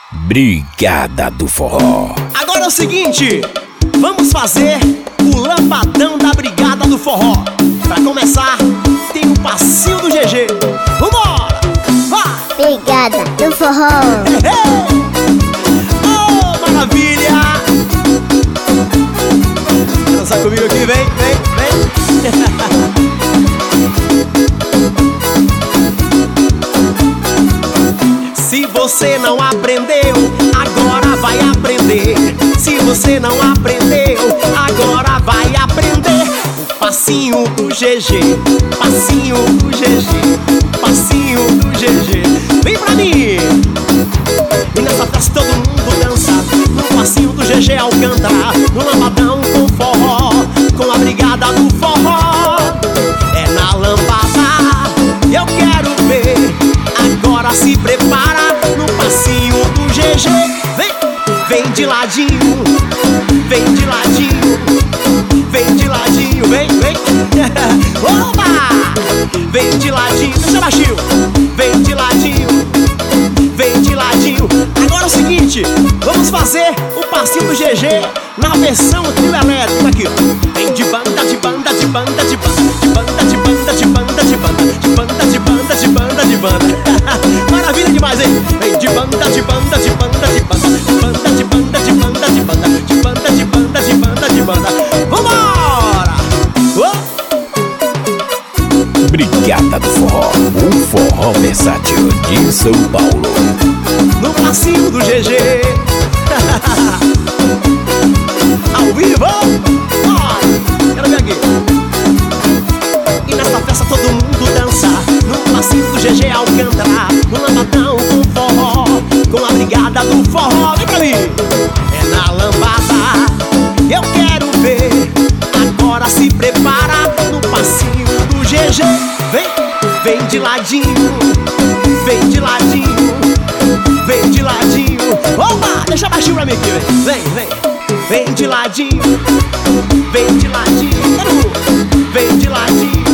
Brigada do Forró. Agora é o seguinte, vamos fazer o lambadão da Brigada do Forró. Pra começar, tem o passinho do GG. Vambora! Vai! Brigada do Forró. Oh, maravilha! Quer dançar comigo aqui? Vem, vem, vem. Se você não aprendeu, agora vai aprender. Se você não aprendeu, agora vai aprender. O passinho do GG, passinho do GG, passinho do GG. Vem pra mim! E nessa festa todo mundo dança, no passinho do GG ao cantar, no lambadão com forró, com a Brigada do Forró. É na lambada, eu quero ver. Agora se prepara no passinho do GG. Vem, vem de ladinho, vem de ladinho, vem de ladinho, vem, vem. Oba! Vem de ladinho, deixa baixinho. Vem de ladinho, vem de ladinho. Agora é o seguinte, vamos fazer o passinho do GG na versão trio elétrico aqui, ó. Vem de banda, de banda, de banda, de banda, de banda, de banda, de banda, de banda, de banda, de banda, de banda, de banda. Maravilha demais, hein? Vem de banda, de banda, de banda, de banda, de banda, de banda, de banda, de banda, de banda, de banda, de banda, de banda. Vambora! Brigada do Forró, o forró versátil de São Paulo. No passinho do GG. Ao vivo! Quero ver aqui. E nessa festa todo mundo dança, no passinho do GG ao cantar, no lambadão com forró, com a Brigada do Forró. Vem pra mim! É na lambada, eu quero ver. Agora se prepara no passinho do GG. Vem, vem de ladinho, vem de ladinho, vem de ladinho. Opa, deixa baixinho pra mim aqui, vem, vem, vem de ladinho, vem de ladinho, vem de ladinho.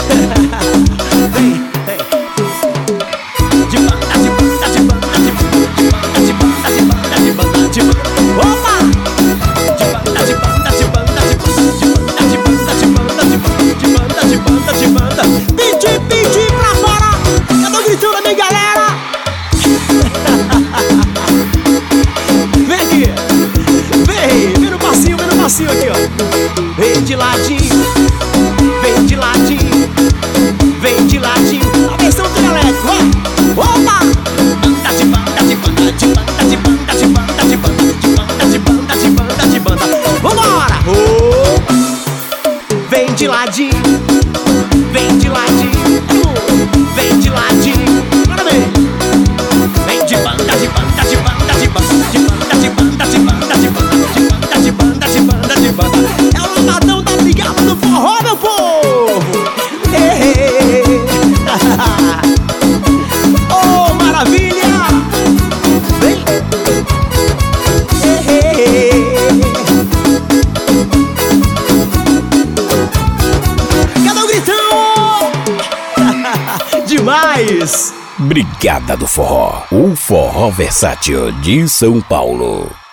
Vem, vem. De banda, de banda, de banda, de banda, de banda, de banda, de banda, de banda. Opa! De banda, de banda, de banda, de banda, de banda, de banda, de banda, de banda, de banda, de banda. Pedi pra fora. Cadê o gritão da minha galera? Vem aqui. Vem no passinho aqui, ó. Vem de ladinho, vem de ladinho, vem de ladinho. A versão do elétrico, ó. Opa! Banda de banda, de banda, de banda, de banda, de banda, de banda, de banda, de banda, de banda, de banda. Vambora! Vem de ladinho, vem de ladinho, vem de ladinho. Bora ver! Vem de banda, de banda, de banda, de banda, de banda, de banda, de banda, de banda, de banda, de banda, de banda, de banda. É o lambadão da Brigada do Forró, meu povo! Oh, maravilha! Vem! Cadê o gritão? Demais! Brigada do Forró, o forró versátil de São Paulo.